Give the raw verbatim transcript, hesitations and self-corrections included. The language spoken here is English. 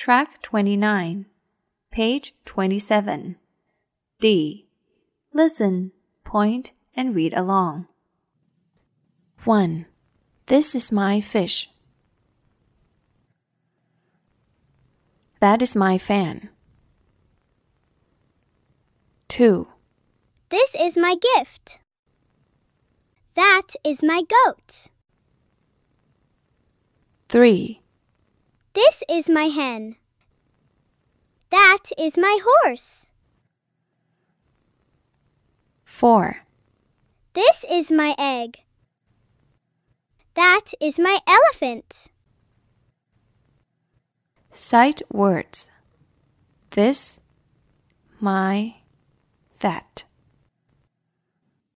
Track twenty-nine, page twenty-seven. D. Listen, point, and read along. one. This is my fish. That is my fan. two. This is my gift. That is my goat. three. This is my hen. That is my horse. four. This is my egg. That is my elephant. Sight words. This, my, that.